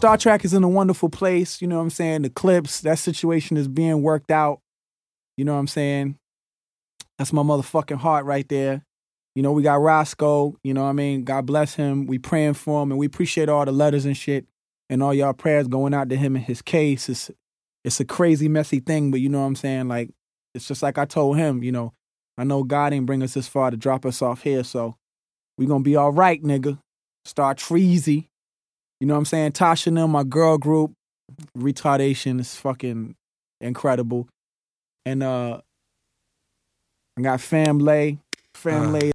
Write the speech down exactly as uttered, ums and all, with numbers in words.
Star Trek is in a wonderful place. You know what I'm saying? The clips, that situation is being worked out. You know what I'm saying? That's my motherfucking heart right there. You know, we got Roscoe. You know what I mean? God bless him. We praying for him, and we appreciate all the letters and shit and all y'all prayers going out to him and his case. It's, it's a crazy, messy thing, but you know what I'm saying? Like, it's just like I told him, you know, I know God ain't bring us this far to drop us off here, so we gonna be all right, nigga. Start Treasy. You know what I'm saying? Tasha and them, my girl group, retardation is fucking incredible. And uh I got Famlay. Famlay